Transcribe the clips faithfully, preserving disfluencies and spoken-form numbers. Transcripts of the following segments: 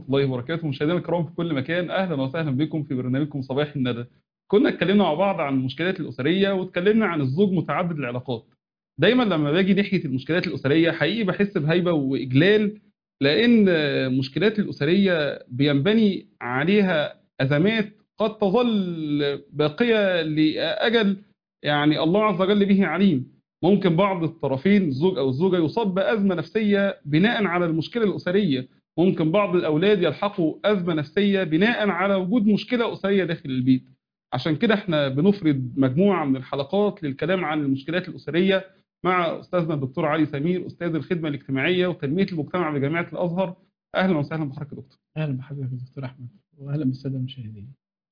الله وبركاته. مشاهدينا الكرام في كل مكان، اهلا وسهلا بكم في برنامجكم صباح الندى. كنا اتكلمنا مع بعض عن المشكلات الاسريه واتكلمنا عن الزوج متعدد العلاقات. دايما لما باجي ناحيه المشكلات الاسريه حقيقي بحس بهيبه واجلال، لان المشكلات الاسريه بينبني عليها ازمات قد تظل باقيه لاجل يعني الله عز وجل به عليم. ممكن بعض الطرفين الزوج او الزوجه يصاب بازمه نفسيه بناء على المشكله الاسريه، ممكن بعض الأولاد يلحقوا أزمة نفسية بناء على وجود مشكلة أسرية داخل البيت. عشان كده احنا بنفرد مجموعة من الحلقات للكلام عن المشكلات الأسرية مع أستاذنا الدكتور علي سمير، أستاذ الخدمة الاجتماعية وتنمية المجتمع بجامعة الأزهر. أهلا وسهلا بحضرتك يا دكتور. اهلا بحضرتك يا دكتور احمد، واهلا بالساده المشاهدين.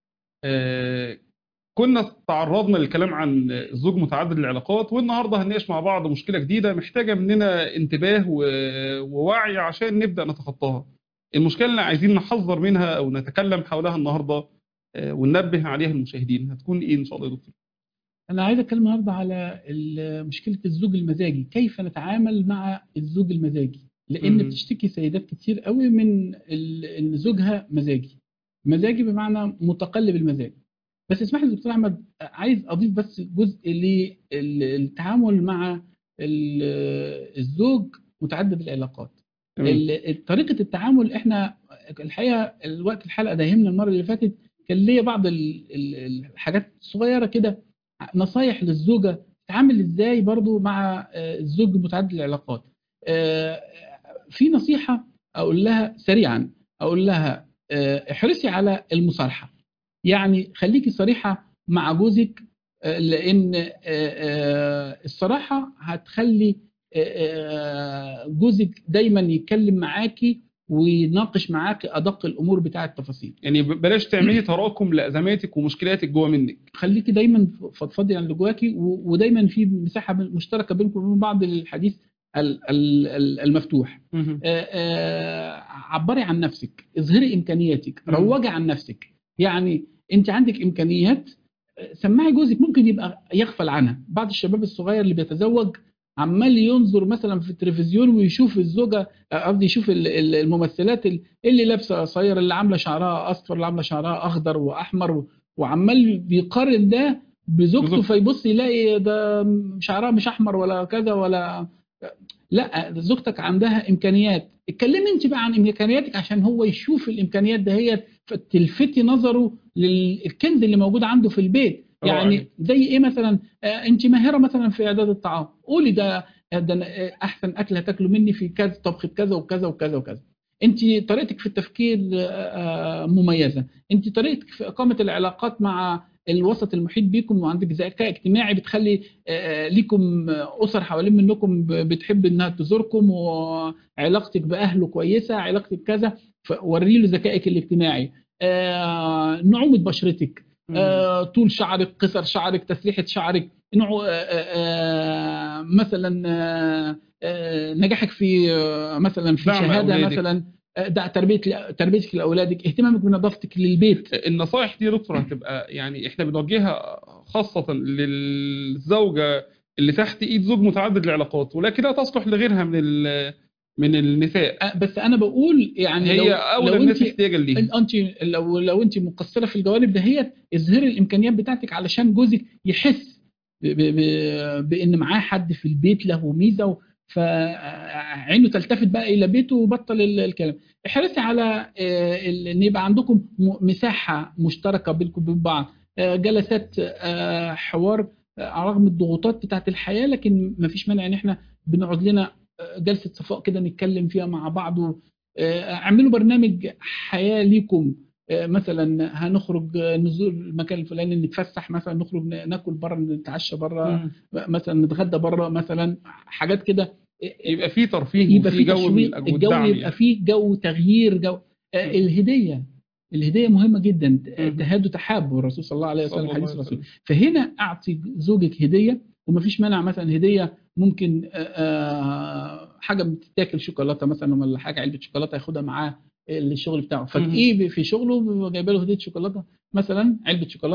آه كنا تعرضنا للكلام عن الزوج متعدد العلاقات، والنهارده هنناقش مع بعض مشكلة جديدة محتاجة مننا انتباه و- ووعي عشان نبدأ نتخطاها. المشكلة اللي عايزين نحذر منها أو نتكلم حولها النهارده آه، وننبه عليها المشاهدين هتكون إيه إن شاء الله يا دكتور؟ انا عايز اتكلم النهارده على ال- مشكله الزوج المزاجي، كيف نتعامل مع الزوج المزاجي، لان مم. بتشتكي سيدات كتير قوي من ال- ان زوجها مزاجي. مزاجي بمعنى متقلب المزاج. بس اسمح لي دكتور احمد، عايز اضيف بس جزء للتعامل مع ال- الزوج متعدد العلاقات. تمام. ال- طريقه التعامل، احنا الحقيقه الوقت الحلقه داهمنا المره اللي فاتت، كان ليا بعض ال- ال- الحاجات الصغيره كده، نصايح للزوجه تتعامل ازاي برضو مع آه، الزوج متعدد العلاقات. آه، في نصيحه اقول لها سريعا، اقول لها آه، احرصي على المصارحه. يعني خليكي صريحة مع جوزك، آه، لأن آه، آه، الصراحة هتخلي آه، آه، جوزك دايما يتكلم معاكي ويناقش معاكي أدق الأمور بتاع التفاصيل. يعني ب- بلاش تعملي تراكم لأزماتك ومشكلاتك جوه منك. خليكي دايما فضفضي عن اللي جواكي، و- ودايما في مساحة مشتركة بينكم وبين بعض للحديث ال- ال- ال- المفتوح. مهم. آه، آه، عبري عن نفسك، اظهري إمكانياتك، مم. روجي عن نفسك. يعني أنت عندك إمكانيات، سماعي جوزك، ممكن يبقى يغفل عنها. بعض الشباب الصغير اللي بيتزوج عمال ينظر مثلا في التلفزيون ويشوف الزوجه، قصدي يشوف ال- ال- الممثلات ال- اللي لابسه قصير، اللي عامله شعرها اصفر، اللي عامله شعرها اخضر واحمر، و- وعمال بيقارن ده بزوجته، بالظبط. فيبص يلاقي ده شعرها مش احمر ولا كذا ولا. لا، ده زوجتك عندها امكانيات، اتكلمي انت بقى عن امكانياتك عشان هو يشوف الامكانيات دهيت، فتلفتي نظره للكنز اللي موجود عنده في البيت. رائع يعني جدا. زي ايه مثلا؟ آه انت ماهره مثلا في اعداد الطعام، قولي ده ده أنا- آه، احسن اكل هتاكله مني في كذا، طبخه كذا وكذا وكذا وكذا. انت طريقتك في التفكير آه، آه، مميزه. انت طريقتك في اقامه العلاقات مع الوسط المحيط بيكم، وعندك ذكاء اجتماعي بتخلي آه، ليكم اسر حوالين منكم ب- بتحب انها تزوركم، وعلاقتك باهله كويسه، علاقتك كذا. فوري له ذكائك الاجتماعي. آه، نعومه بشرتك، مم. آه، طول شعرك، قصر شعرك، تسريحه شعرك، نوع آه، آه، مثلا آه، آه، نجاحك في آه، مثلا في دعم شهاده أولادك. مثلا، آه، ده تربيه تربيتك لاولادك، اهتمامك بنظافتك للبيت. النصائح دي يا دكتور هتبقى يعني احنا بنوجهها خاصة للزوجة اللي تحت ايد زوج متعدد العلاقات، ولكنها تصلح لغيرها من ال- من النساء. آه، بس انا بقول يعني هي لو اولى لو انت الناس احتياجا ليها. انت لو لو انت مقصره في الجوانب دهيت، اظهري الامكانيات بتاعتك علشان جوزك يحس ب- ب- ب- بان معاه حد في البيت له ميزه، فعينه تلتفت بقى الى بيته وبطل ال- الكلام. احرصي على آه، ال- ان يبقى عندكم م- مساحه مشتركه بينكم وبين بعض، آه، جلسات آه، حوار، آه، رغم الضغوطات بتاعت الحياه، لكن ما فيش مانع ان احنا بنقعد لنا آه، جلسه صفاء كده نتكلم فيها مع بعض. آه، اعملوا برنامج حياه ليكم. آه، مثلا هنخرج، آه، نزور المكان الفلاني، نتفسح مثلا، نخرج ن- ناكل بره، نتعشى بره مم. مثلا، نتغدى بره مثلا، حاجات كده. آه، آه، يبقى في ترفيه يبقى وفي في جو من تشويق الأج- الجو، والدعم يبقى يعني. في جو تغيير جو. آه، مم. الهديه الهديه مهمه جدا. مم. تهادوا تحابوا، الرسول صلى الله عليه وسلم، صلى الله حديث عليه الرسول. وسلم. فهنا اعطي زوجك هديه، ومفيش مانع مثلا هديه ممكن آه، آه، حاجه بتتاكل، شوكولاته مثلا ولا حاجه، علبه شوكولاته ياخدها معاه الشغل بتاعه، مم. فايه في شغله جايبه له هديه شوكولاته مثلا، علبه شوكولاته،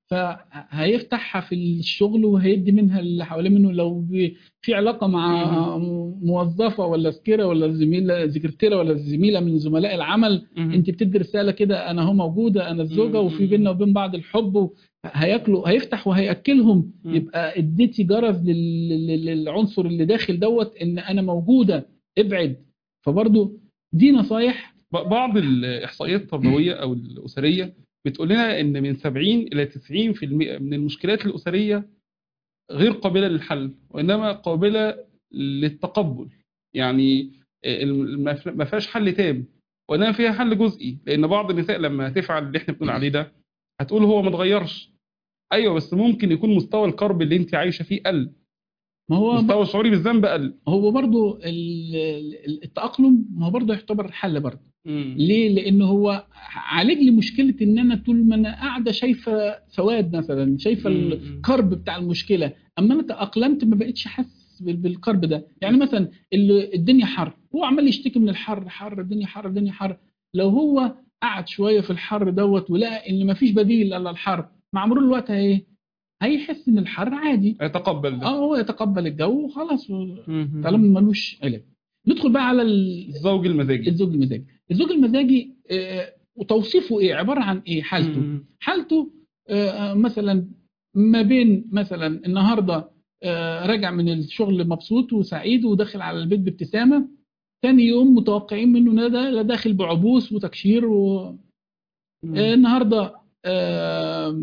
فهيفتحها في الشغل وهيدي منها اللي حواليه منه. لو بي- في علاقه مع موظفه ولا سكيره ولا زميله سكرتيره ولا زميله من زملاء العمل، مهم. انت بتدي رساله كده انا هو موجوده، انا الزوجه، مم. وفي بيننا وبين بعض الحب، هياكلوا هيفتح وهياكلهم. مم. يبقى اديتي جرس لل- لل- للعنصر اللي داخل دوت ان انا موجوده، ابعد. فبرضو دي نصايح. ب- بعض الإحصائيات التربوية أو الأسرية بتقول لنا إن من سبعين إلى تسعين في المئة من المشكلات الأسرية غير قابلة للحل، وإنما قابلة للتقبل. يعني الم- ما ف- ما فيهاش حل تام، وإنما فيها حل جزئي. لأن بعض النساء لما تفعل اللي إحنا بنقول عليه ده هتقول هو ما اتغيرش. أيوه، بس ممكن يكون مستوى الكرب اللي أنت عايشة فيه قل، ما هو ب... مستوى الشعوري بالذنب قل. هو برضو ال- ال- التأقلم، ما هو برضو يعتبر حل برضو. مم. ليه؟ لأن هو عالج لي مشكلة إن أنا طول ما أنا قاعدة شايفة سواد مثلا، شايفة مم. الكرب بتاع المشكلة، أما أنا تأقلمت ما بقتش حاسس بال- بالكرب ده. يعني مثلا ال- الدنيا حر، هو عمال يشتكي من الحر، حر الدنيا، حر الدنيا، حر. لو هو قعد شوية في الحر دوت ولقى إن مفيش بديل إلا الحر، مع مرور الوقت هي هيحس إن الحر عادي. يتقبل ده. اه، هو يتقبل الجو وخلاص، مم. طالما ملوش علاج. ندخل بقى على ال- الزوج المزاجي. الزوج المزاجي. الزوج المزاجي آه، وتوصيفه ايه؟ عباره عن ايه حالته؟ مم. حالته آه، مثلا ما بين مثلا النهارده آه، راجع من الشغل مبسوط وسعيد وداخل على البيت بابتسامه، ثاني يوم متوقعين منه ان ده لا داخل بعبوس وتكشير و... مم. آه، النهارده آه،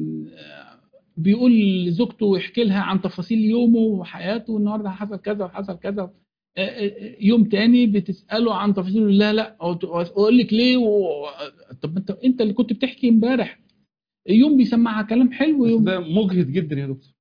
بيقول لزوجته ويحكي لها عن تفاصيل يومه وحياته، النهارده حصل كذا وحصل كذا. آه، آه، يوم تاني بتسأله عن تفاصيل، لا لا اقول لك ليه و... طب انت انت اللي كنت بتحكي امبارح. يوم بيسمعها كلام حلو، بس يوم ده مجهد جدا يا دكتور.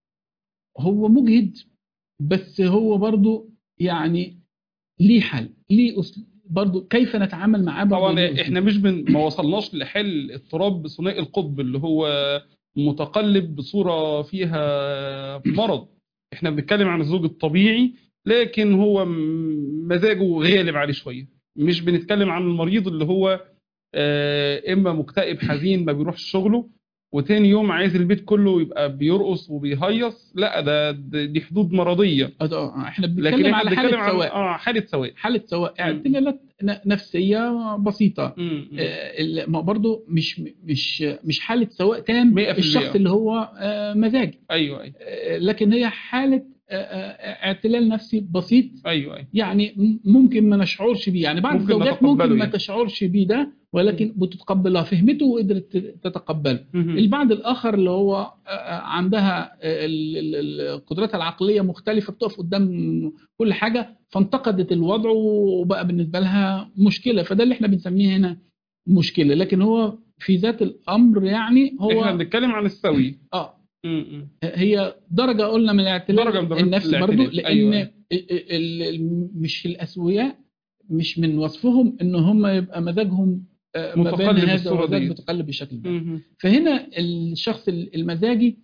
هو مجهد. بس هو برضو يعني ليه حل، ليه أسل... برضو كيف نتعامل معاه برضو ليه طبعا أسلوب. احنا مش بن... ما وصلناش لحل اضطراب ثنائي القطب اللي هو متقلب بصورة فيها مرض. احنا بنتكلم عن الزوج الطبيعي، لكن هو م- مزاجه غالب عليه شوية. مش بنتكلم عن المريض اللي هو آه، اما مكتئب حزين ما بيروحش شغله، وتاني يوم عايز البيت كله يبقى بيرقص وبيهيص. لا، ده ده- دي حدود مرضية. آه، احنا لكن بنتكلم احنا على بنتكلم حالة عن سواء، اه حالة سواء. حالة سواء م- اعتلالات ن- نفسية بسيطة. م- م. آه، ال- ما برضو مش مش مش حالة سواء تام مئة في الشخص المئة. اللي هو آه، مزاجي. ايوه ايوه آه، لكن هي حالة آه، آه، اعتلال نفسي بسيط. ايوه ايوه. يعني م- ممكن ما نشعرش بيه، يعني بعض ممكن الزوجات ممكن نتقبله ما يعني. تشعرش بيه ده، ولكن بتتقبلها، فهمته وقدرت تتقبله. مهم. البعض الآخر اللي هو آه، آه، عندها آه، ال- ال- القدرات العقلية مختلفة، بتقف قدام كل حاجة فانتقدت الوضع وبقى بالنسبة لها مشكلة، فده اللي احنا بنسميه هنا مشكلة. لكن هو في ذات الأمر يعني احنا هو بنتكلم عن السوي. اه م- م. هي درجة قلنا من الاعتلال درجة من درجات النفسي برضو، الاعتلال. لأن ايوه ايوه. ال- ال- ال- مش الأسوياء مش من وصفهم ان هم يبقى مزاجهم آه، ما بين متقلب هذا بالصورة وذاك، دي. متقلب بالشكل ده. مهم. فهنا الشخص المزاجي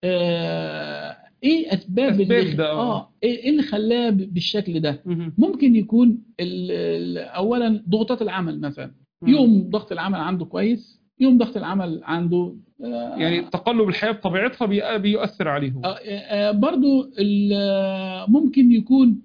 آه، ايه اسباب اللي اسباب ده اه. اه ايه إيه اللي خلاه ب- بالشكل ده؟ مهم. ممكن يكون ال- ال- اولا ضغوطات العمل مثلا. مم. يوم ضغط العمل عنده كويس، يوم ضغط العمل عنده آه، يعني تقلب الحياة بطبيعتها بي- بيؤثر عليهم. آه، آه، برضو ال- آه، ممكن يكون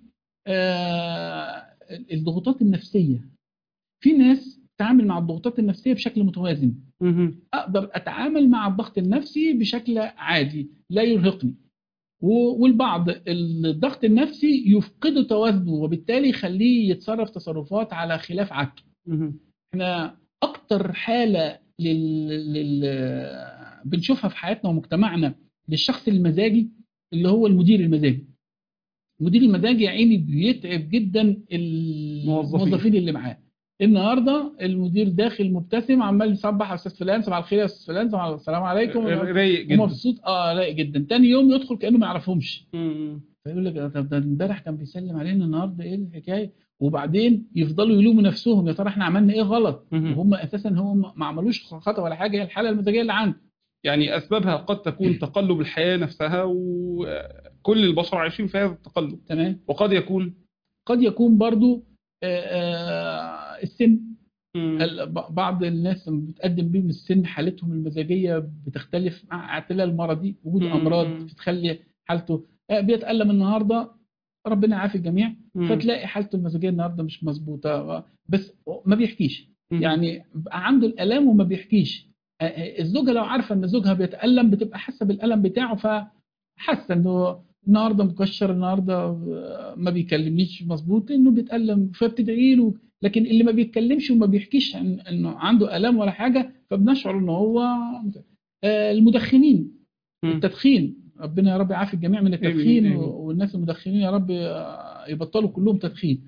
آه، الضغوطات النفسية. في ناس تتعامل مع الضغوطات النفسية بشكل متوازن، مهم. أقدر أتعامل مع الضغط النفسي بشكل عادي لا يرهقني. و- والبعض الضغط النفسي يفقد توازنه وبالتالي يخليه يتصرف تصرفات على خلاف عادته. مهم. احنا أكتر حالة لل... لل... بنشوفها في حياتنا ومجتمعنا للشخص المزاجي اللي هو المدير المزاجي. المدير المزاجي يا عيني بيتعب جدا الموظفين اللي معاه. النهارده المدير داخل مبتسم عمال يصبح على استاذ فلان، صباح الخير يا استاذ فلان، صباح السلام عليكم، رايق جدا. ومبسوط اه رايق جدا. تاني يوم يدخل كانه ما يعرفهمش، مم. فيقول لك طب ده امبارح كان بيسلم علينا، النهارده ايه الحكايه؟ وبعدين يفضلوا يلوموا نفسهم، يا ترى احنا عملنا ايه غلط؟ مهم. وهم اساسا هم ما عملوش خطا ولا حاجه، هي الحاله المزاجيه اللي عنده. يعني أسبابها قد تكون تقلب الحياة نفسها، وكل البشر عايشين في هذا التقلب. تمام. وقد يكون قد يكون برضو آه، آه، السن. بعض الناس لما بتقدم بيهم السن حالتهم المزاجيه بتختلف مع اعتلال مرضي، وجود امراض بتخلي حالته بيتألم النهارده، ربنا يعافي الجميع، فتلاقي حالته المزاجيه النهارده مش مظبوطه، بس ما بيحكيش، يعني عنده الالام وما بيحكيش. الزوجه لو عارفه ان زوجها بيتألم بتبقى حاسه بالالم بتاعه، فحاسه انه النهارده مكشر، النهارده ما بيكلمنيش مظبوط، انه بيتألم، فبتدعي له. لكن اللي ما بيتكلمش وما بيحكيش عن انه عنده الام ولا حاجه، فبنشعر ان هو المدخنين، التدخين، ربنا يا رب يعافي الجميع من التدخين، والناس المدخنين يا رب يبطلوا كلهم تدخين.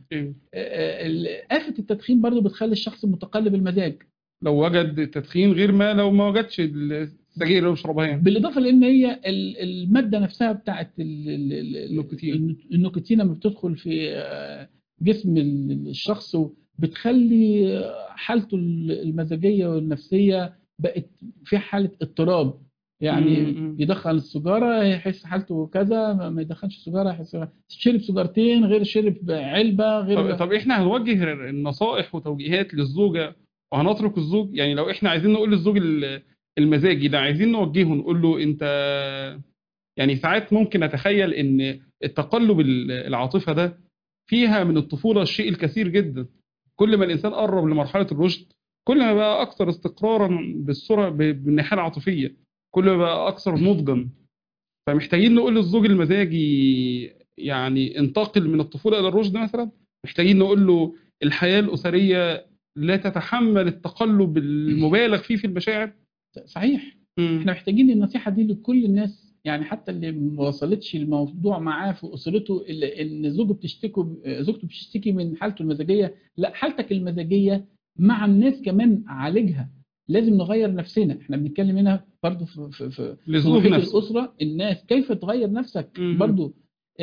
آفة التدخين برضو بتخلي الشخص متقلب المزاج لو وجد التدخين، غير ما لو ما وجدش السجاير اللي بيشربها يعني. بالاضافه لان هي الماده نفسها بتاعت النيكوتين النيكوتين لما بتدخل في جسم الشخص بتخلي حالته المزاجيه والنفسيه بقت في حاله اضطراب، يعني مم. يدخن السيجاره يحس حالته كذا، ما يدخنش السيجاره يحس شرب سيجارتين غير شرب علبه غير. طب, طب احنا هنوجه النصائح وتوجيهات للزوجه وهنترك الزوج؟ يعني لو احنا عايزين نقول للزوج المزاجي ده، عايزين نوجهه نقول له انت، يعني ساعات ممكن اتخيل ان التقلب العاطفه ده فيها من الطفوله الشيء الكثير جدا. كل ما الانسان قرب لمرحله الرشد كل ما بقى اكثر استقرارا بالصوره بالناحيه العاطفيه، كل ما بقى اكثر نضجا. فمحتاجين نقول للزوج المزاجي يعني انتقل من الطفوله الى الرشد مثلا، محتاجين نقول له الحياه الاسريه لا تتحمل التقلب المبالغ فيه في المشاعر. صحيح. م. احنا محتاجين النصيحه دي لكل الناس، يعني حتى اللي ما وصلتش الموضوع معاه في اسرته ان زوجته بتشتكي زوجته بتشتكي من حالته المزاجيه، لا، حالتك المزاجيه مع الناس كمان عالجها. لازم نغير نفسنا. احنا بنتكلم هنا برضو في في في محيط الاسره، الناس كيف تغير نفسك. م. برضو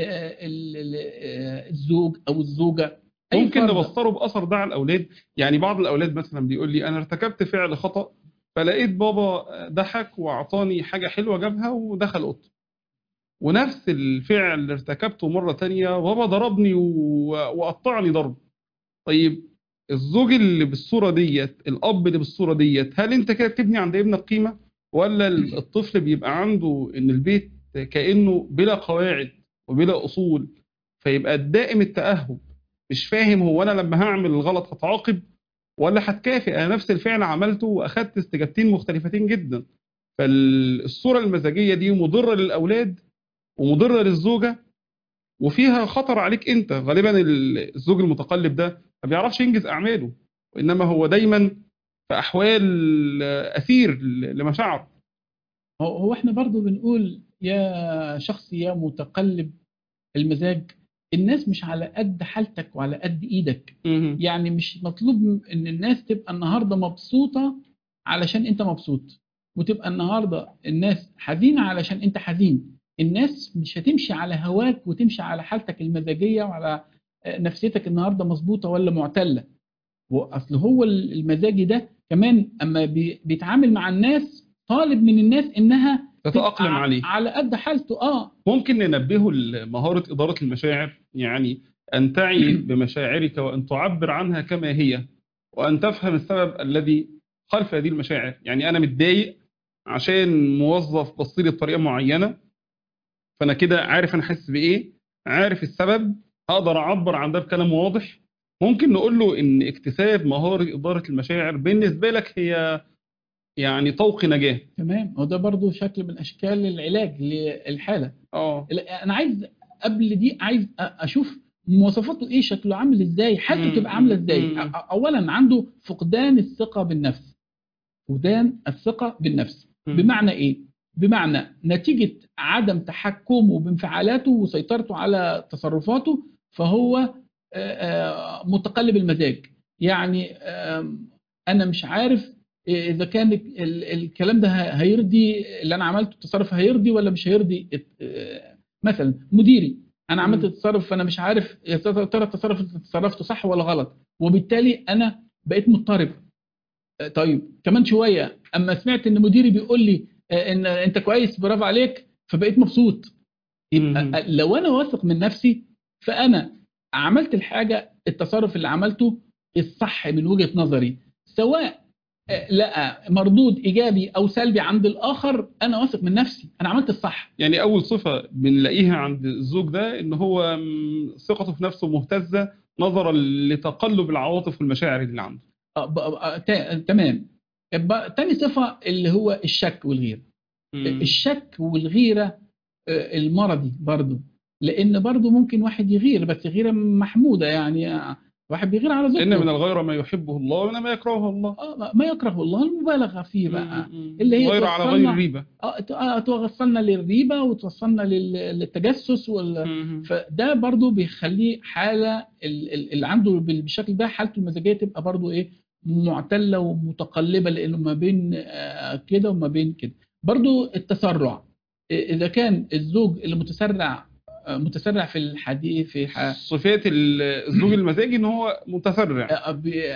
الزوج او الزوجه ممكن نبصره باثر ده على الاولاد. يعني بعض الاولاد مثلا بيقول لي انا ارتكبت فعل خطأ، فلقيت بابا ضحك واعطاني حاجه حلوه جابها ودخل اوضته، ونفس الفعل اللي ارتكبته مره تانية بابا ضربني وقطعني ضرب. طيب الزوج اللي بالصوره ديت، الاب اللي بالصوره ديت، هل انت كده بتبني عند ابنك قيمه؟ ولا الطفل بيبقى عنده ان البيت كانه بلا قواعد وبلا اصول، فيبقى دائم التاهب، مش فاهم هو انا لما هعمل الغلط هتعاقب ولا هتكافئ؟ انا نفس الفعل عملته واخدت استجابتين مختلفتين جدا. فالصوره المزاجيه دي مضره للاولاد ومضره للزوجه، وفيها خطر عليك انت. غالبا الزوج المتقلب ده ما بيعرفش ينجز اعماله، وانما هو دايما في احوال اسير لمشاعره. هو احنا برضو بنقول يا شخص يا متقلب المزاج، الناس مش على قد حالتك وعلى قد ايدك. م- يعني مش مطلوب ان الناس تبقى النهارده مبسوطه علشان انت مبسوط، وتبقى النهارده الناس حزينه علشان انت حزين. الناس مش هتمشي على هواك وتمشي على حالتك المزاجيه وعلى نفسيتك النهارده مظبوطه ولا معتله. واصل هو المزاجي ده كمان اما بيتعامل مع الناس طالب من الناس انها تتأقلم عليه على قد حالته. اه ممكن ننبهه لمهارة إدارة المشاعر، يعني أن تعي بمشاعرك وأن تعبر عنها كما هي، وأن تفهم السبب الذي خلف هذه المشاعر. يعني أنا متضايق عشان موظف بصيلي بطريقة معينة، فأنا كده عارف أنا حاسس بإيه، عارف السبب، هقدر أعبر عن ده بكلام واضح. ممكن نقول له إن اكتساب مهارة إدارة المشاعر بالنسبة لك هي يعني طوق نجاة. تمام. وده برضو شكل من اشكال العلاج للحاله. اه انا عايز قبل دي عايز اشوف مواصفاته ايه، شكله عامل ازاي، حالته تبقى عامله ازاي. اولا عنده فقدان الثقه بالنفس. فقدان الثقه بالنفس بمعنى ايه؟ بمعنى نتيجه عدم تحكمه بانفعالاته وسيطرته على تصرفاته، فهو متقلب المزاج. يعني انا مش عارف اذا كان الكلام ده هيرضي اللي انا عملته، التصرف هيرضي ولا مش هيرضي. مثلا مديري، انا عملت التصرف فانا مش عارف يا ترى التصرف اللي تصرفته صح ولا غلط، وبالتالي انا بقيت مضطرب. طيب كمان شويه اما سمعت ان مديري بيقول لي ان انت كويس برافو عليك، فبقيت مبسوط. يبقى لو انا واثق من نفسي فانا عملت الحاجه، التصرف اللي عملته الصح من وجهه نظري، سواء لقى مردود ايجابي او سلبي عند الاخر، انا واثق من نفسي، انا عملت الصح. يعني اول صفه بنلاقيها عند الزوج ده ان هو م، ثقته في نفسه مهتزه نظرا لتقلب العواطف والمشاعر اللي عنده. آه، ب- آه، تا- تمام. يبقى تاني صفة اللي هو الشك والغيرة. مم. الشك والغيرة آه، المرضي برضو، لان برضو ممكن واحد يغير بس غيرة محمودة، يعني آه، واحد بيغير على ان من زوجته. الغيره ما يحبه الله ومن ما يكرهه الله. آه، ما يكره الله المبالغه فيه بقى، مم. اللي هي غير على غير توصلنا الريبه. اه ت- آه، توصلنا للريبه وتوصلنا لل- للتجسس وال... مم. فده برضو بيخليه حاله ال- ال- اللي عنده بال- بالشكل ده حالته المزاجيه تبقى برضو ايه، معتله ومتقلبه، لانه ما بين آه، كده وما بين كده. برضو التسرع، اذا كان الزوج اللي متسرع آه، متسرع في الحديث في ح... صفات ال- الزوج المزاجي ان هو متسرع. آه، بي-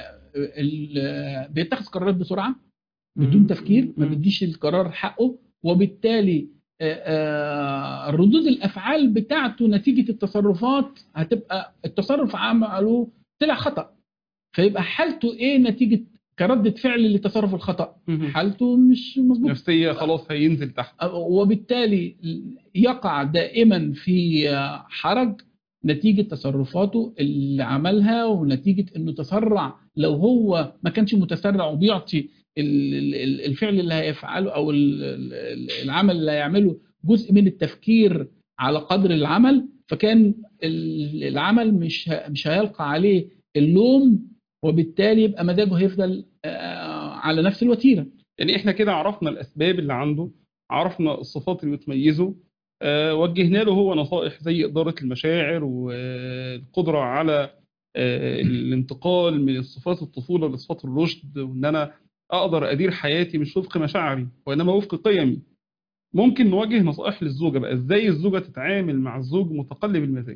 ال- بيتخذ قرارات بسرعه بدون تفكير، ما بيديش القرار حقه، وبالتالي آه، آه، ردود الافعال بتاعته نتيجه التصرفات هتبقى التصرف عمله طلع خطا، فيبقى حالته ايه نتيجه كردة فعل لتصرف الخطا، مم. حالته مش مظبوط، نفسيه خلاص هينزل تحت. وبالتالي يقع دائما في حرج نتيجة تصرفاته اللي عملها، ونتيجة انه تسرع. لو هو ما كانش متسرع وبيعطي ال- ال- الفعل اللي هيفعله او ال- ال- العمل اللي هيعمله جزء من التفكير على قدر العمل، فكان ال- العمل مش ه- مش هيلقى عليه اللوم، وبالتالي يبقى مزاجه هيفضل آه، على نفس الوتيرة. يعني احنا كده عرفنا الاسباب اللي عنده، عرفنا الصفات اللي بتميزه، أه وجهنا له هو نصائح زي اداره المشاعر والقدره على أه الانتقال من صفات الطفوله لصفات الرشد، وان انا اقدر ادير حياتي مش وفق مشاعري وانما وفق قيمي. ممكن نوجه نصائح للزوجه بقى ازاي الزوجه تتعامل مع الزوج متقلب المزاج.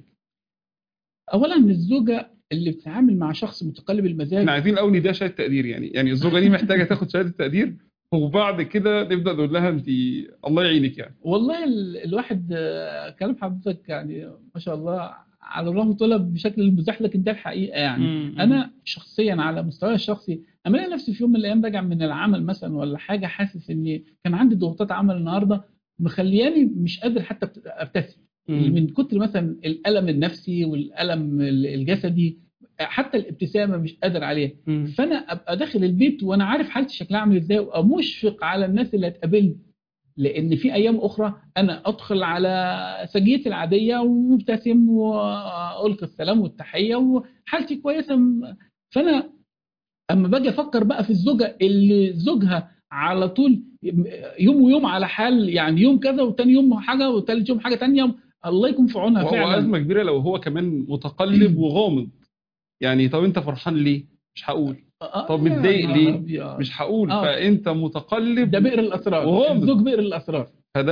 اولا الزوجه اللي بتتعامل مع شخص متقلب المزاج، احنا عايزين الاول نديها شهاده تقدير، يعني يعني الزوجه دي محتاجه تاخد شهاده تقدير، وبعد كده نبدا نقول لها انت الله يعينك يعني. والله ال- الواحد آه، كلام حضرتك يعني ما شاء الله على الرغم طلب بشكل المزاح، لكن ده الحقيقه. يعني مم. انا شخصيا على مستواي الشخصي اما الاقي نفسي في يوم من الايام راجع من العمل مثلا ولا حاجه، حاسس اني كان عندي ضغوطات عمل النهارده مخلياني مش قادر حتى أبت- ابتسم مم. من كتر مثلا الالم النفسي والالم ال- الجسدي، حتى الابتسامه مش قادر عليها. مم. فانا ابقى داخل البيت وانا عارف حالتي شكلها عامل ازاي، ومشفق على الناس اللي هتقابلني، لان في ايام اخرى انا ادخل على سجيتي العاديه ومبتسم والقي السلام والتحيه وحالتي كويسه. فانا اما باجي افكر بقى في الزوجه اللي زوجها على طول يوم ويوم على حال، يعني يوم كذا وتاني يوم حاجه وتالت يوم حاجه تانيه، الله يكون في عونها وهو فعلا. أزمة كبيرة لو هو كمان متقلب وغامض. يعني طب أنت فرحان ليه؟ مش هقول. آه، طب يا متضايق نهار ليه؟ أبيض. مش هقول. اه فأنت متقلب ده بئر الاسرار، وغامض، الزوج بئر الاسرار. فده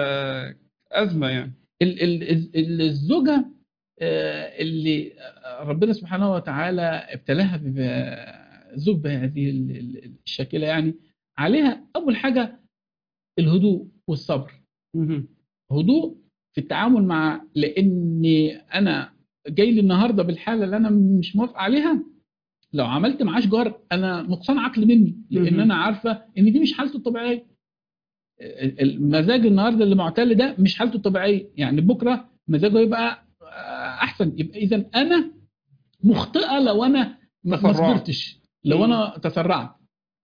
أزمة يعني. ال- ال- ال- الزوجه آه، اللي ربنا سبحانه وتعالى ابتلاها بزوج بهذه ال- ال- الشكلة، يعني عليها أول حاجة الهدوء والصبر. مهم. هدوء في التعامل مع، لأني أنا جاي لي النهاردة بالحالة اللي أنا مش موافق عليها، لو عملت معاه شجار أنا نقصان عقل مني، لأن مهم. أنا عارفة إن دي مش حالته الطبيعية. المزاج النهارده اللي معتل ده مش حالته الطبيعية، يعني بكرة مزاجه يبقى أحسن. يبقى إذا أنا مخطئه لو انا ما تسرعت. صبرتش، لو انا تسرعت.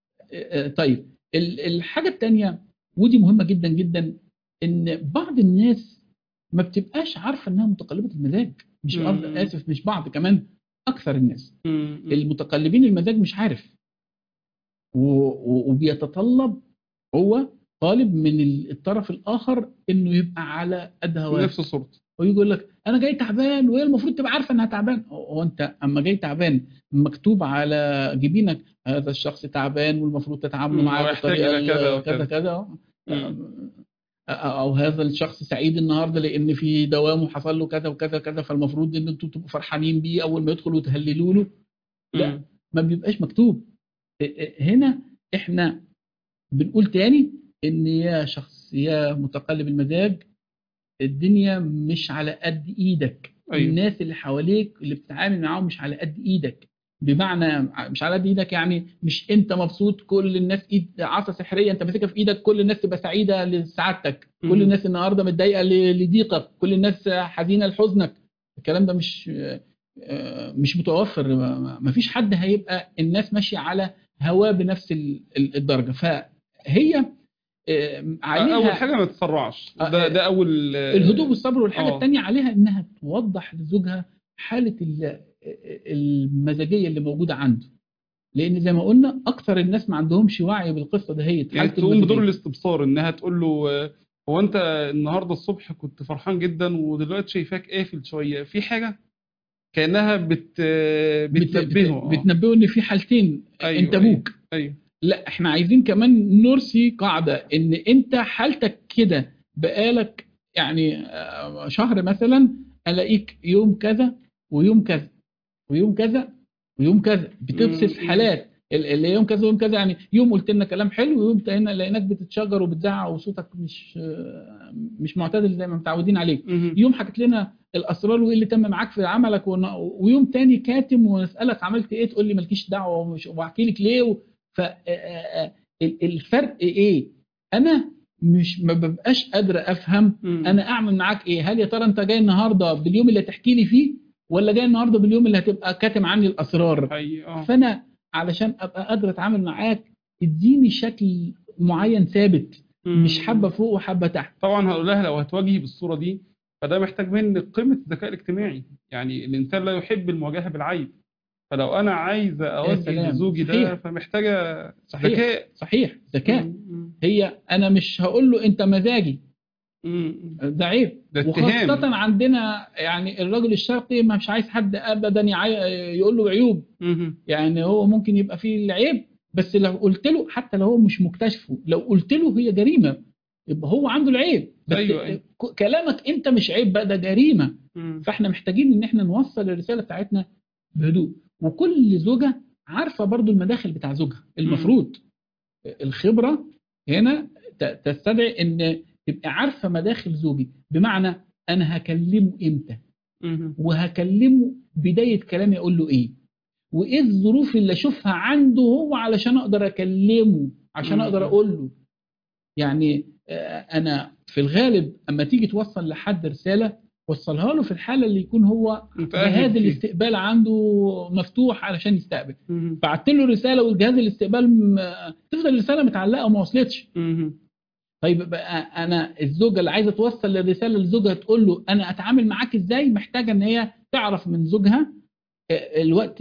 طيب ال- الحاجه الثانيه ودي مهمه جدا جدا، ان بعض الناس ما بتبقاش عارفه انها متقلبه المزاج. مش بعض، مم. اسف، مش بعض، كمان اكثر الناس مم. المتقلبين المزاج مش عارف، و- و- وبيتطلب هو طالب من الطرف الاخر انه يبقى على قد هواه، نفس صورته. ويجي يقول لك انا جاي تعبان، وهي المفروض تبقى عارفه انها تعبان. هو انت اما جاي تعبان مكتوب على جبينك هذا الشخص تعبان والمفروض تتعاملوا مم. معاه ويحتاج بالطريقه إلى كذا ال- كذا وكذا. كذا، مم. او هذا الشخص سعيد النهارده لان في دوامه حصل له كذا وكذا كذا، فالمفروض ان انتوا تبقوا فرحانين بيه اول ما يدخل وتهللوا له. لا، مم. ما بيبقاش مكتوب. هنا احنا بنقول تاني ان يا شخص يا متقلب المزاج، الدنيا مش على قد ايدك. أيوه. الناس اللي حواليك اللي بتتعامل معاهم مش على قد ايدك. بمعنى مش على قد ايدك، يعني مش انت مبسوط كل الناس ايد عصا سحريه انت ماسكها في ايدك كل الناس تبقى سعيده لسعادتك، كل مم. الناس النهارده متضايقه ل- لضيقك، كل الناس حزينه لحزنك. الكلام ده مش آه، مش متوفر. ما ما فيش حد هيبقى الناس ماشيه على هواه بنفس ال- ال- الدرجه. فهي آه، اول عليها حاجه ما تتسرعش، آه، ده ده آه، اول الهدوء اه والصبر. والحاجه آه. الثانيه عليها انها توضح لزوجها حاله ال- المزاجيه اللي موجوده عنده، لان زي ما قلنا اكثر الناس ما عندهمش وعي بالقصه ده، هي يعني حاله تقوم بدور المزاجيه. الاستبصار، انها تقول له آه، هو انت النهارده الصبح كنت فرحان جدا ودلوقتي شايفاك قافل شويه في حاجه، كانها بت آه، بت... بتنبهه. بت... اه بتنبهوا ان في حالتين، انت ايوه ايوه ابوك. ايوه. لا احنا عايزين كمان نرسي قاعده ان انت حالتك كده بقالك يعني آه، شهر مثلا، الاقيك يوم كذا ويوم كذا ويوم كذا ويوم كذا، مم، بتوصف مم، حالات ال- اللي يوم كذا ويوم كذا. يعني يوم قلت لنا كلام حلو، ويوم تاني لقيناك بتتشجر وبتزعق وصوتك مش مش معتدل زي ما متعودين عليك. مم، يوم حكيت لنا الاسرار وايه اللي تم معاك في عملك، ون- ويوم تاني كاتم ونسالك عملت ايه تقول لي مالكيش دعوه ومش واحكي لك ليه. فالفرق ايه؟ انا مش ما ببقاش قادر افهم مم. انا اعمل معاك ايه. هل يا ترى انت جاي النهارده باليوم اللي هتحكي لي فيه، ولا جاي النهارده باليوم اللي هتبقى كاتم عني الاسرار؟ حقيقي اه. فانا علشان ابقى قادر اتعامل معاك اديني شكل معين ثابت، مش حبه مم. فوق وحبه تحت. طبعا هقول لها لو هتواجهي بالصوره دي فده محتاج منك قمه الذكاء الاجتماعي، يعني الانسان لا يحب المواجهه بالعيب، فلو انا عايزه يا اوجه سلام، لزوجي ده صحيح فمحتاجه صحيح ذكاء. صحيح، ذكاء. مم، مم، هي انا مش هقول له انت مزاجي، مم. ده عيب. ده وخاصة اتهام. عندنا يعني الرجل الشرقي ما مش عايز حد ابدا يعي... يقول له عيوب. مم. يعني هو ممكن يبقى فيه العيب، بس لو قلت له حتى لو هو مش مكتشفه، لو قلت له هي جريمة، يبقى هو عنده العيب. بس ايوه ايوه. ك- كلامك انت مش عيب بقى، ده جريمة. مم. فاحنا محتاجين ان احنا نوصل الرسالة بتاعتنا بهدوء. وكل زوجة عارفة برضو المداخل بتاع زوجها مم. المفروض. الخبرة هنا ت- تستدعي ان تبقى عارفة مداخل زوجي، بمعنى انا هكلمه امتى، مم. وهكلمه بداية كلامي اقول له ايه، وايه الظروف اللي اشوفها عنده هو علشان اقدر اكلمه، عشان اقدر مم. اقول له. يعني آه، انا في الغالب اما تيجي توصل لحد رسالة، وصلها له في الحالة اللي يكون هو متأهل جهاز فيه. الاستقبال عنده مفتوح علشان يستقبل. مم. بعت له رسالة والجهاز الاستقبال م... تفضل الرسالة متعلقة وما وصلتش. مم. طيب بقى انا الزوجة اللي عايزة توصل الرسالة لزوجها تقول له انا اتعامل معاك ازاي، محتاجة ان هي تعرف من زوجها الوقت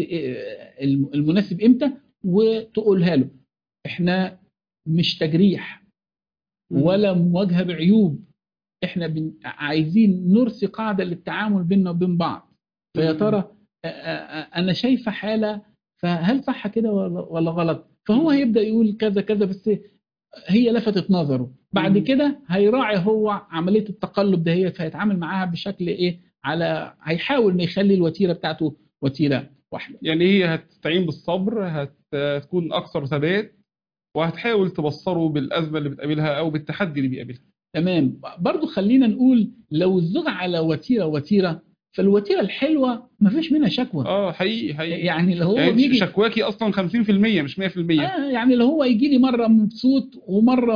المناسب امتى وتقولها له. احنا مش تجريح مم. ولا مواجهة بعيوب، احنا بن... عايزين نرسي قاعدة للتعامل بيننا وبين بعض. فيا مم. ترى آ- آ- انا شايفة حالة، فهل صح كده ولا ولا غلط؟ فهو مم. هيبدأ يقول كذا كذا، بس هي لفتت نظره. بعد مم. كده هيراعي هو عملية التقلب ده، هي فهيتعامل معاها بشكل ايه، على هيحاول انه يخلي الوتيرة بتاعته وتيرة واحدة. يعني هي هتستعين بالصبر، هت- هتكون أكثر ثبات، وهتحاول تبصره بالأزمة اللي بتقابلها أو بالتحدي اللي بيقابلها. تمام. برضو خلينا نقول لو الزوج على وتيرة وتيرة، فالوتيرة الحلوة ما فيش منها شكوى. اه حقيقي حقيقي. يعني لو يعني هو انت بيجي شكواكي أصلا خمسين في المية مش مية في المية. اه يعني لو هو يجي لي مرة مبسوط ومرة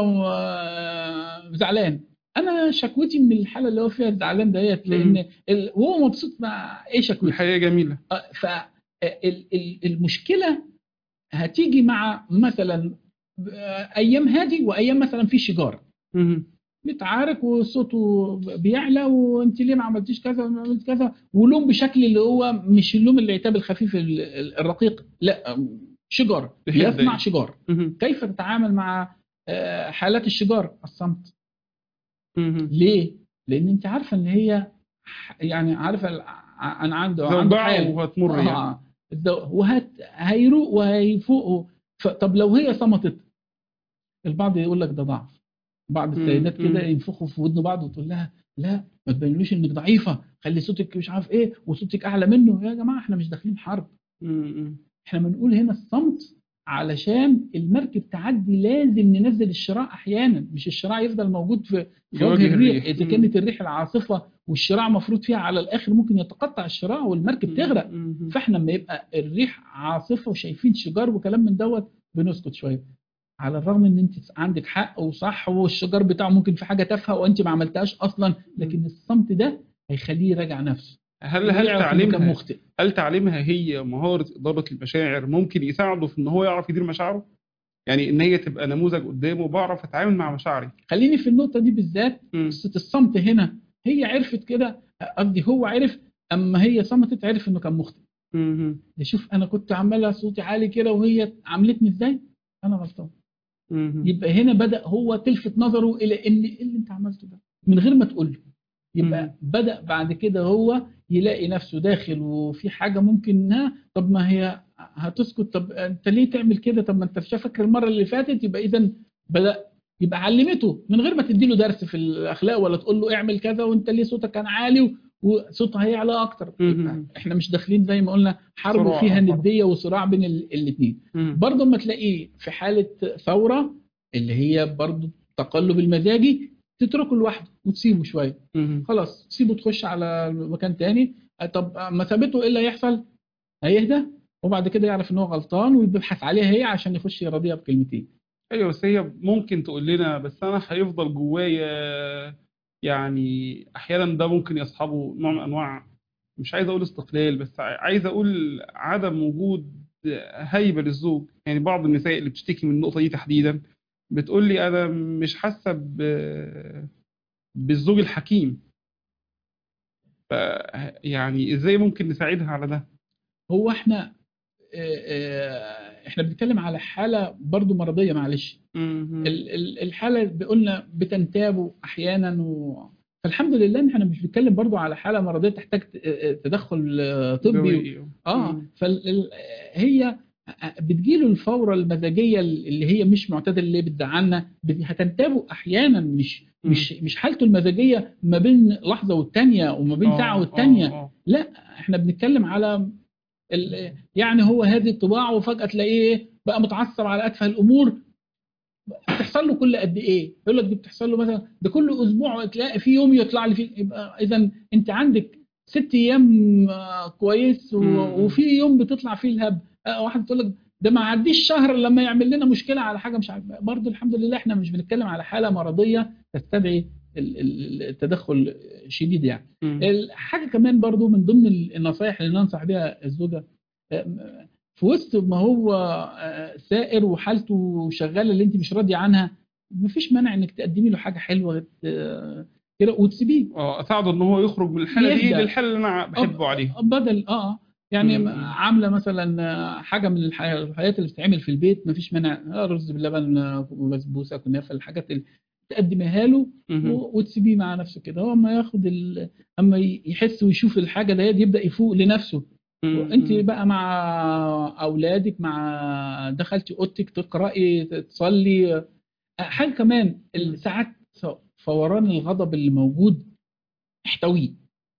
آه، زعلان، انا شكوتي من الحالة اللي هو فيها الزعلان ديت، مم. لان ال- وهو مبسوط مع ايه شكوتي. الحياة جميلة. فالمشكلة هتيجي مع مثلا آه، ايام هادي وايام مثلا في شجار مم. بيتعارك وصوته بيعلى، وانت ليه ما عملتيش كذا وما عملت كذا، ولوم بشكل اللي هو مش اللوم العتاب الخفيف ال- ال- الرقيق، لا، شجار بحدة بيصنع يعني. شجار. مم. كيف تتعامل مع آه، حالات الشجار؟ الصمت. مم. ليه؟ لان انت عارفه ان هي ح- يعني عارفه ال- ع- انا عنده عنده زوبعة حال وهتمر يعني. اه الدو- وهت هيروق وهيفوقه. ف- طب لو هي صمتت، البعض يقول لك ده ضعف. بعض مم. السيدات كده مم. ينفخوا في ودن بعض وتقول لها لا ما تبينلوش انك ضعيفه، خلي صوتك مش عارف ايه وصوتك اعلى منه. يا جماعه احنا مش داخلين حرب، مم. احنا بنقول هنا الصمت علشان المركب تعدي لازم ننزل الشراع احيانا، مش الشراع يفضل موجود في في وجه يواجه الريح. الريح. اذا مم. كانت الريح العاصفه والشراع مفروض فيها على الاخر ممكن يتقطع الشراع والمركب مم. تغرق. مم. فاحنا لما يبقى الريح عاصفه وشايفين شجار وكلام من دوت بنسكت شويه، على الرغم ان انت عندك حق وصح والشجار بتاعه ممكن في حاجه تافهه وانت ما عملتهاش اصلا، لكن الصمت ده هيخليه يراجع نفسه هل هل ويعرف انه كان تعليمها مخطئ. هل تعليمها هي مهارة إدارة المشاعر ممكن يساعده في إن هو يعرف يدير مشاعره؟ يعني إن هي تبقى نموذج قدامه بعرف أتعامل مع مشاعري. خليني في النقطه دي بالذات. مم. قصه الصمت هنا، هي عرفت كده، قصدي هو عرف، اما هي صمتت عرف انه كان مخطئ. مم. شوف انا كنت عماله صوتي عالي كده وهي عملتني ازاي، انا غلطان. مم. يبقى هنا بدأ هو تلفت نظره الى ان ايه اللي انت عملته ده من غير ما تقول له. يبقى مم. بدأ بعد كده هو يلاقي نفسه داخل وفي حاجة ممكن ها، طب ما هي هتسكت، طب انت ليه تعمل كده، طب ما انت مش فاكر المرة اللي فاتت. يبقى اذا بدأ يبقى علمته من غير ما تديله درس في الاخلاق ولا تقول له اعمل كذا وانت ليه صوتك كان عالي وصوتها هيعلى اكتر. مم. احنا مش داخلين زي ما قلنا حرب صراع وفيها أو حرب. ندية وصراع بين الاثنين. مم. برضه ما تلاقيه في حالة ثورة اللي هي برضه تقلب المزاجي، تتركه لوحده وتسيبه شوية، مم. خلاص تسيبه تخش على مكان تاني. طب ما ثابته ايه اللي هيحصل؟ هيهدى وبعد كده يعرف ان هو غلطان ويبحث عليها هي عشان يخش يراضيها بكلمتين. أيوة، بس هي ممكن تقول لنا بس أنا هيفضل جوايا. يعني أحيانا ده ممكن يصحبه نوع من أنواع، مش عايز أقول استقلال، بس عايز أقول عدم وجود هيبة للزوج. يعني بعض النساء اللي بتشتكي من النقطة دي تحديدا بتقول لي أنا مش حاسة ب- بالزوج الحكيم. ف يعني إزاي ممكن نساعدها على ده؟ هو احنا اه، اه، احنا بنتكلم على حالة برضو مرضية، معلش. مم. ال- ال- الحالة قلنا بتنتاب احيانا و... فالحمد لله ان احنا مش بنتكلم برضو على حالة مرضية تحتاج ت- اه، تدخل اه، طبي و... دوائي. اه مم. فهي بتجيله الفورة المزاجية اللي هي مش معتدلة اللي بتزعلنا، بت- هتنتابه احيانا، مش مم. مش مش حالته المزاجية ما بين لحظة والتانية وما بين ساعة اه اه والتانية. اه لا احنا بنتكلم على ال... يعني هو هذه الطباع وفجأة تلاقيه بقى متعصب على أتفه الأمور. بتحصل له كل قد ايه؟ يقول لك دي بتحصل له مثلا ده كل اسبوع تلاقي في يوم يطلع لي فيه. يبقى اذا انت عندك ست ايام آه، كويس و- مم. وفي يوم بتطلع فيه الهب. آه، واحد تقول لك ده ما عديش شهر لما يعمل لنا مشكله على حاجه مش عارف. برضه الحمد لله احنا مش بنتكلم على حاله مرضيه تستدعي ال- ال- التدخل شديد يعني. مم. الحاجه كمان برضه من ضمن النصائح اللي ننصح بها الزوجه، آه، في وسط ما هو آه، سائر وحالته شغاله اللي انت مش راضيه عنها، مفيش مانع انك تقدمي له حاجه حلوه آه، كده وتسيبيه اه، اساعده ان هو يخرج من الحاله دي يهدى. للحاله اللي انا بحبه عليها. أب- بدل اه يعني مم. عامله مثلا آه، حاجه من الح- الحاجات اللي بتتعمل في البيت، مفيش مانع آه، رز باللبن آه، بسبوسه كنافه، الحاجات اللي تقدمها له مم. و- وتسيبيه مع نفسه كده. هو اما ياخد ال... اما يحس ويشوف الحاجه ديت يبدا يفوق لنفسه. وانت مم. بقى مع اولادك، مع دخلتي اوضتك تقراي تصلي. حاجه كمان مم. ساعات فوران الغضب اللي موجود احتويه.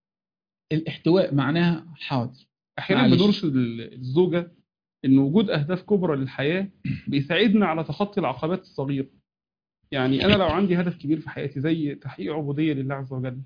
الاحتواء معناها حاضر احيانا معلش. بنرشد ال- الزوجه ان وجود اهداف كبرى للحياه بيساعدنا على تخطي العقبات الصغيره. يعني انا لو عندي هدف كبير في حياتي زي تحقيق عبوديه لله عز وجل،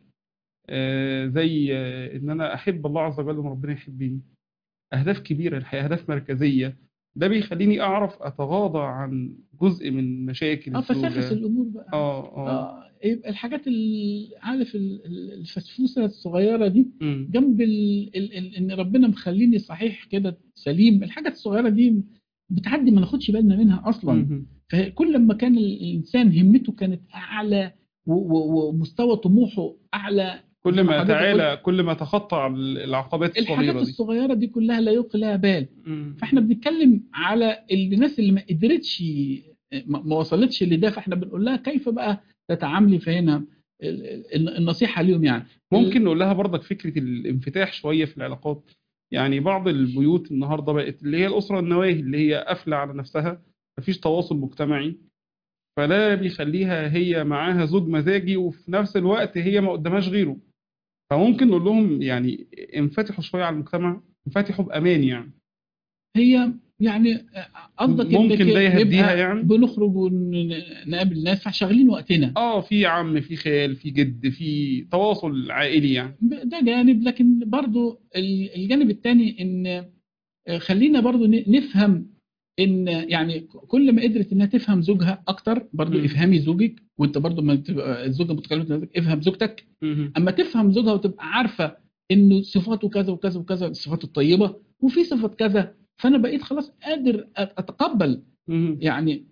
آه، زي آه، ان انا احب الله عز وجل وربنا يحبني، اهداف كبيره الحياه، اهداف مركزيه، ده بيخليني اعرف اتغاضى عن جزء من مشاكل اه فسافس الزوجه. الامور بقى. اه اه اه يبقى الحاجات ال- عارف ال- ال- الفسفوسه الصغيره دي مم. جنب ال ال ال ان ربنا مخليني صحيح كده سليم. الحاجات الصغيره دي بتعدي ما ناخدش بالنا منها اصلا. مم. فكل ما كان الانسان همته كانت اعلى و- و- ومستوى طموحه اعلى، كل زي ما ما حضرتك قلت تعالى كل ما تخطى العقبات الحاجات الصغيرة دي. الصغيره دي كلها لا يلقي لها بال. مم. فاحنا بنتكلم على الناس اللي ما قدرتش، ما ما وصلتش لده، فاحنا بنقول لها كيف بقى تتعاملي. فهنا ال- ال- النصيحه اليوم يعني ال- ممكن نقول لها برضك فكرة الانفتاح شوية في العلاقات. يعني بعض البيوت النهاردة بقت اللي هي الأسرة النواهي اللي هي قافلة على نفسها، مفيش تواصل مجتمعي، فلا بيخليها هي معاها زوج مزاجي وفي نفس الوقت هي ما قدامهاش غيره. فممكن نقول لهم يعني انفتحوا شوية على المجتمع، انفتحوا بأمان يعني. هي يعني قصدك ممكن ده يهديها نبقى يعني. بنخرج ونقابل ناس فشغالين وقتنا. اه في عم، في خال، في جد، في تواصل عائلي يعني. ده جانب، لكن برضو الجانب الثاني ان خلينا برضو نفهم ان يعني كل ما قدرت انها تفهم زوجها اكتر، برضو مم. افهمي زوجك، وانت برضو ما تبقى الزوجه متكلمه افهم زوجتك. مم. اما تفهم زوجها وتبقى عارفه انه صفاته كذا وكذا وكذا، الصفات الطيبه وفي صفات كذا، فانا بقيت خلاص قادر اتقبل. مم. يعني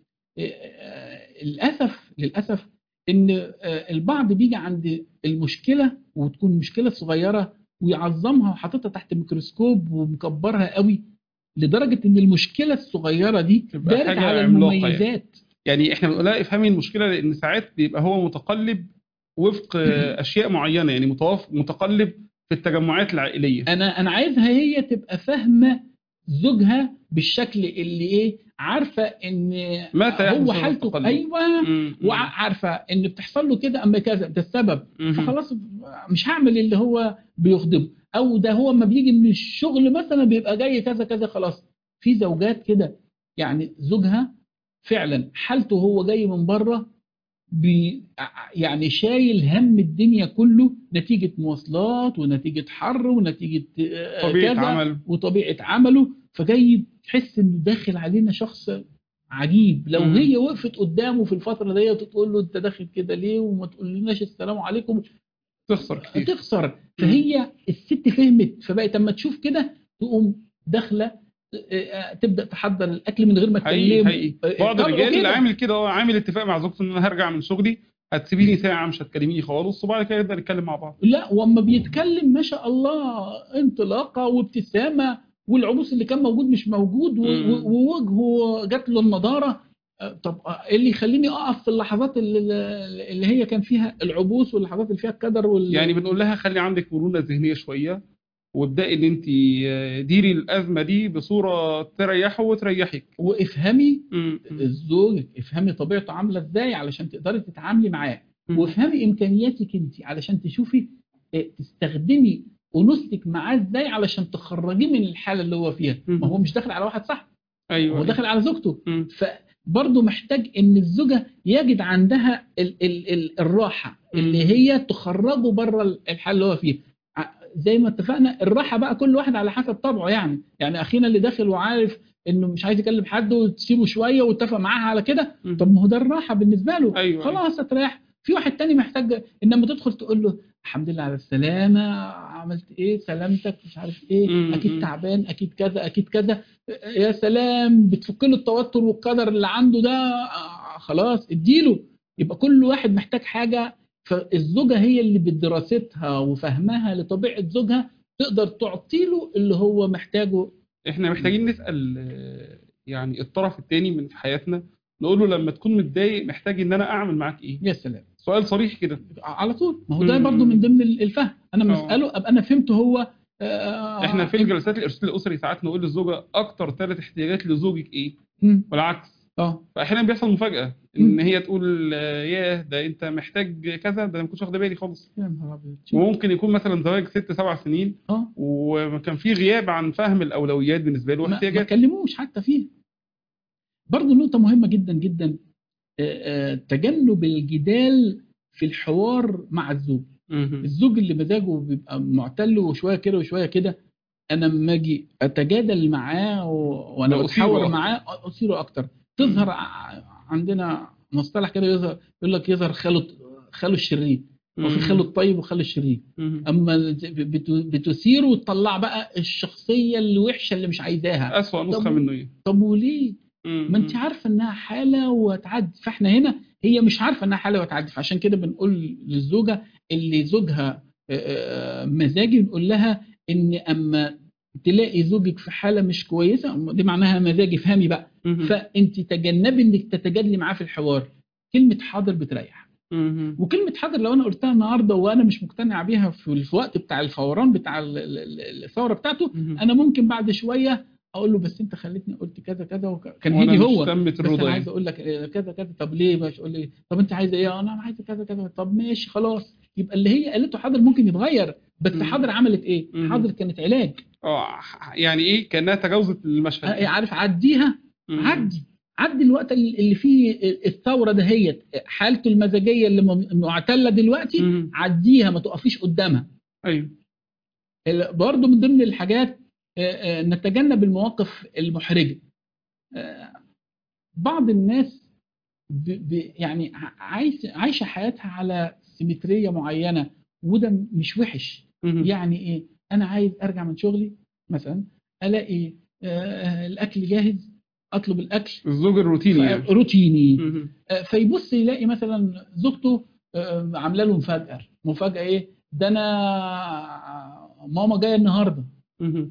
آه، للاسف للاسف ان آه، البعض بيجي عند المشكله وتكون مشكله صغيره ويعظمها وحاططها تحت ميكروسكوب ومكبرها قوي، لدرجه ان المشكله الصغيره دي تبقى دارت حاجة على عملاقة يعني. المميزات. يعني احنا بنقولها افهمي المشكلة، لان ساعات بيبقى هو متقلب وفق اشياء معينة، يعني متوف... متقلب في التجمعات العائلية. انا انا عايزها هي تبقى فاهمه زوجها بالشكل اللي ايه، عارفه ان متى هو يحدث هذا حالته التقلب؟ ايوه، مم. مم. وعارفه ان بتحصل له كده اما كذا ده السبب، مم. فخلاص مش هعمل اللي هو بيغضبه، او ده هو ما بيجي من الشغل مثلا بيبقى جاي كذا كذا خلاص. في زوجات كده يعني زوجها فعلا حالته هو جاي من بره بي يعني شايل هم الدنيا كله، نتيجة مواصلات ونتيجة حر ونتيجة آه، طبيعة كذا عمل. وطبيعة عمله، فجاي تحس انه داخل علينا شخص عجيب. لو مم. هي وقفت قدامه في الفترة دي تقول له انت داخل كده ليه وما تقولناش السلام عليكم، تخسر كتير. تخسر. مم. فهي الست فهمت، فبقت اما تشوف كده تقوم داخلة آه، آه، تبدأ تحضر الأكل من غير ما حقيقي تكلمه، حقيقي آه، بعض طبعه الرجال كده. عامل كده، هو عامل اتفاق مع زوجته ان انا هرجع من شغلي، هتسيبيني ساعة مش هتكلميني خالص، وبعد كده نبدأ نتكلم مع بعض. لا واما بيتكلم ما شاء الله انطلاقه وابتسامه، والعبوس اللي كان موجود مش موجود، و- و- مم. ووجهه جات له النضاره. آه، طب آه، إيه اللي يخليني اقف في اللحظات اللي, اللي هي كان فيها العبوس واللحظات اللي فيها الكدر يعني وال... بنقول لها خلي عندك مرونة ذهنية شوية، وابدأي ان انت ديري الأزمة دي بصورة تريحه وتريحك. وافهمي مم. مم. الزوج، افهمي طبيعته عامله ازاي علشان تقدري تتعاملي معاه، مم. وافهمي امكانياتك انت علشان تشوفي آه، تستخدمي انوثتك معاه ازاي علشان تخرجيه من الحاله اللي هو فيها. ما هو مم. مش داخل على واحد صح، ايوه هو ايوه. داخل على زوجته. مم. فبرضه محتاج ان الزوجه يجد عندها ال ال ال الراحه اللي مم. هي تخرجه بره الحال اللي هو فيه. ع- زي ما اتفقنا الراحه بقى كل واحد على حسب طبعه، يعني يعني اخينا اللي داخل وعارف انه مش عايز يكلم حد وتسيبه شويه واتفق معاها على كده، مم. طب ما هو ده الراحه بالنسبه له، ايوه ايوه. خلاص هتريح. في واحد تاني محتاج انما تدخل تقول له الحمد لله على السلامه، عملت ايه، سلامتك، مش عارف ايه، مم. اكيد مم. تعبان، اكيد كذا اكيد كذا، يا سلام بتفك له التوتر والقدر اللي عنده ده، آه، خلاص اديله. يبقى كل واحد محتاج حاجه، فالزوجه هي اللي بدراستها وفهمها لطبيعه زوجها تقدر تعطي له اللي هو محتاجه. احنا محتاجين نسأل آه، يعني الطرف التاني من في حياتنا، نقول له لما تكون متضايق محتاج ان انا اعمل معاك ايه. يا سلام، سؤال صريح كده. على طول. ما هو ده برضو من مم. ضمن الفهم، انا اه مساله ابقى انا فهمته هو. احنا آه في انت الجلسات الارشاد الاسري ساعات نقول للزوجه اكتر ثلاث احتياجات لزوجك ايه، مم. والعكس. اه فاحيانا بيحصل مفاجاه ان مم. هي تقول آه، ياه ده انت محتاج كذا، ده انا ما كنتش واخده بالي خالص. يا نهار ابيض. وممكن يكون مثلا زواج ست سبع سنين اه وكان في غياب عن فهم الاولويات بالنسبه له ما ما واحتياجاته. كلموش حتى فيها. برضو نقطه مهمه جدا جدا، آه، آه، تجنب الجدال في الحوار مع الزوج. مهم. الزوج اللي مزاجه بيبقى معتل وشويه كده وشويه كده، انا لما اجي اتجادل معاه و... وانا بتحاور بأثيره اكتر. معاه اثيره اكتر. تظهر مم. ع- عندنا مصطلح كده يظهر، يقول لك يظهر خاله، خاله الشرير، وفي خاله مم. الطيب وخاله الشرير. مم. اما بت... بتثير وتطلع بقى الشخصيه الوحشه اللي مش عايزاها. أسوأ نسخه طب منه ايه. طب وليه؟ ما انت مم. عارفه انها حاله وهتعدي. فاحنا هنا هي مش عارفه انها حاله وهتعدي، فعشان كده بنقول للزوجه اللي زوجها آه، آه، مزاجي، نقول لها ان اما تلاقي زوجك في حاله مش كويسه دي معناها مزاجي، افهمي بقى. مم. فانت تجنبي انك تتجادلي معاه في الحوار. كلمه حاضر بتريح، مم. وكلمه حاضر لو انا قلتها النهارده وانا مش مقتنع بيها في الوقت بتاع الفوران بتاع ال- ال- ال- الثوره بتاعته، مم. انا ممكن بعد شويه اقول له بس انت خليتني قلت كذا كذا وك... كان وانا هيجي مش هو تمت بس الرضا انا عايز يعني. اقول لك كذا كذا. طب ليه مش قول لي؟ طب انت عايزه ايه؟ انا عايزه كذا كذا. طب ماشي خلاص، يبقى اللي هي قالته حاضر ممكن يتغير. بس مم. حاضر عملت ايه؟ مم. حاضر كانت علاج. اه يعني ايه كانها تجاوزت المشهد آه، عارف عديها، مم. عدي عدي الوقت اللي فيه الثوره دهيت، حالته المزاجيه اللي م- معتله دلوقتي، مم. عديها ما تقفيش قدامها. ايوه ال- برضو من ضمن الحاجات آه، آه، نتجنب المواقف المحرجه. آه، بعض الناس ب ب يعني ع- عايش عايشه حياتها على سيمتريه معينه، وده مش وحش. مم. يعني ايه؟ انا عايز ارجع من شغلي مثلا، الاقي آه، الاكل جاهز، اطلب الاكل الزوج الروتيني يعني روتيني. مم. آه، فيبص يلاقي مثلا زوجته آه، عامله له مفاجاه. مفاجاه ايه؟ ده انا ماما جايه النهارده. مم.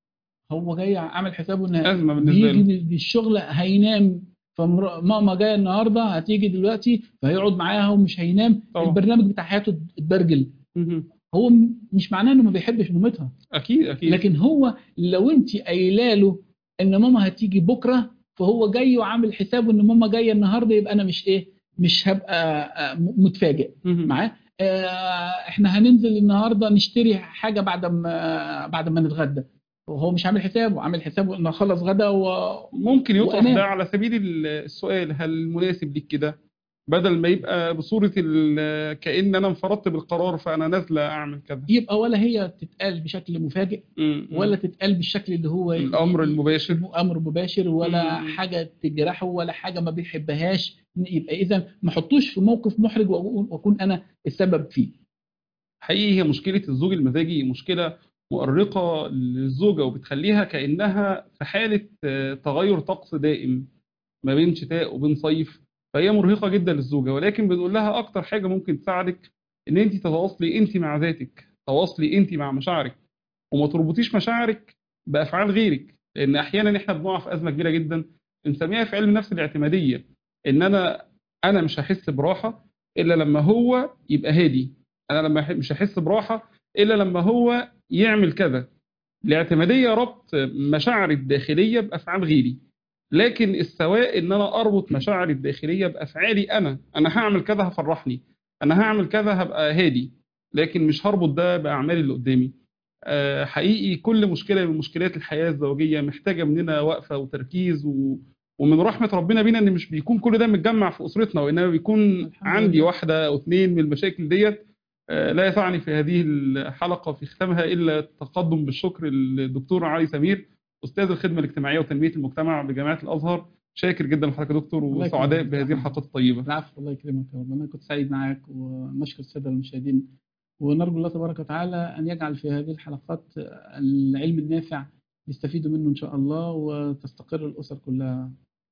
هو جاي عامل حسابه ان ازمه بالنسبه بيجي له من الشغل هينام، فماما جايه النهارده هتيجي دلوقتي، فهيقعد معاها ومش هينام. طبعا. البرنامج بتاع حياته اتبرجل. مم. هو م- مش معناه انه ما بيحبش مامتها، اكيد اكيد لكن هو لو انت قايله له ان ماما هتيجي بكره، فهو جاي وعامل حسابه ان ماما جايه النهارده، يبقى انا مش ايه، مش هبقى آه، م- متفاجئ مم. معاه. آه، احنا هننزل النهارده نشتري حاجه بعد ما بعد ما نتغدى، وهو مش عامل حسابه، عامل حسابه انه خلص غدا و... ممكن يطرح ده وانام. على سبيل ال- السؤال هل مناسب ليك كده، بدل ما يبقى بصورة ال- كأن أنا انفردت بالقرار فأنا نازلة أعمل كذا. يبقى ولا هي تتقال بشكل مفاجئ، مم. ولا تتقال بالشكل اللي هو ي- الأمر ي- المباشر. امر مباشر، ولا مم. حاجه تجرحه، ولا حاجه ما بيحبهاش. يبقى اذا ما احطوش في موقف محرج وأقول- واكون انا السبب فيه. حقيقي هي مشكلة الزوج المزاجي مشكلة مؤرقة للزوجة، وبتخليها كأنها في حالة آه، تغير طقس دائم ما بين شتاء وبين صيف. فهي مرهقة جدا للزوجة، ولكن بنقول لها أكتر حاجة ممكن تساعدك إن أنت تتواصلي أنت مع ذاتك، تواصلي أنت مع مشاعرك، وما تربطيش مشاعرك بأفعال غيرك. لأن أحيانا إحنا بنقع في أزمة كبيرة جدا بنسميها في علم النفس الاعتمادية، إن أنا أنا مش هحس براحة إلا لما هو يبقى هادي، أنا لما مش هحس براحة إلا لما هو يعمل كذا. الاعتمادية ربط مشاعري الداخلية بأفعال غيري، لكن السواء ان انا اربط مشاعري الداخليه بافعالي انا انا هعمل كذا هفرحني، انا هعمل كذا هبقى هادي، لكن مش هربط ده باعمالي اللي قدامي. آه، حقيقي كل مشكله من مشكلات الحياه الزوجيه محتاجه مننا وقفه وتركيز و... ومن رحمه ربنا بينا ان مش بيكون كل ده متجمع في اسرتنا، وانما بيكون الحمد عندي لله. واحده او اثنين من المشاكل ديت. آه، لا يسعني في هذه الحلقه في ختامها الا التقدم بالشكر للدكتور علي سمير، أستاذ الخدمة الاجتماعية وتنمية المجتمع بجامعة الأزهر. شاكر جدا لحضرتك يا دكتور، الله وسعداء يكرمك يا بهذه محمد. الحلقات الطيبة. العفو، الله يكرمك يا رب. انا كنت سعيد معاك، ونشكر الساده المشاهدين، ونرجو الله تبارك وتعالى ان يجعل في هذه الحلقات العلم النافع يستفيدوا منه ان شاء الله، وتستقر الاسر كلها.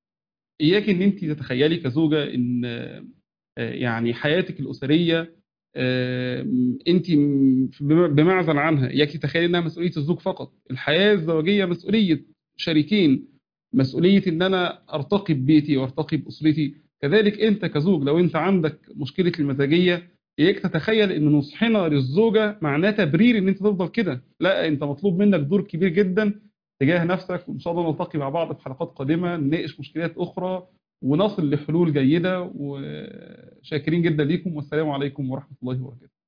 إياك إن أنت تتخيلي كزوجة إن آه، يعني حياتك الأسرية آه، أنت م- بمعزل عنها، إياك تتخيلي إنها مسؤولية الزوج فقط. الحياة الزوجية مسؤولية شريكين، مسؤولية إن أنا أرتقي ببيتي وأرتقي بأسرتي. كذلك أنت كزوج لو أنت عندك مشكلة المزاجية، إياك تتخيل إن نصحنا للزوجة معناه تبرير إن أنت تفضل كده. لا، أنت مطلوب منك دور كبير جدا تجاه نفسك. وإن شاء الله نلتقي مع بعض في حلقات قادمة نناقش مشكلات أخرى ونصل لحلول جيدة. وشاكرين جدا ليكم، والسلام عليكم ورحمة الله وبركاته.